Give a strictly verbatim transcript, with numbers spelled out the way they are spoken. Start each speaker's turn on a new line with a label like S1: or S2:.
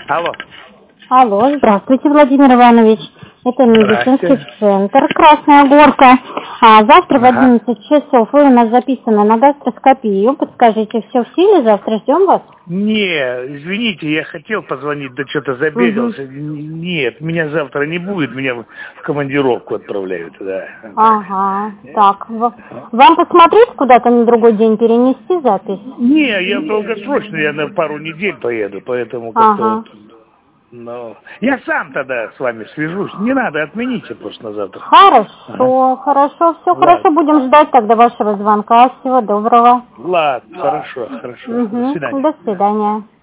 S1: Алло.
S2: Алло, здравствуйте, Владимир Иванович. Это медицинский центр «Красная Горка». А завтра ага. в одиннадцать часов вы у нас записаны на гастроскопию. Подскажите, все в силе? Завтра ждем вас?
S1: Не, извините, я хотел позвонить, да что-то забегался. Угу. Нет, меня завтра не будет, меня в командировку отправляют. Да.
S2: Ага, так. Вам посмотреть куда-то на другой день, перенести запись?
S1: Не, я долгосрочно, я на пару недель поеду, поэтому как-то
S2: ага.
S1: вот... Но я сам тогда с вами свяжусь. Не надо, отмените просто на завтра.
S2: Хорошо, ага. хорошо, все
S1: Ладно.
S2: хорошо. Будем ждать тогда вашего звонка. Всего доброго.
S1: Ладно, хорошо, хорошо.
S2: Угу.
S1: До свидания.
S2: До свидания.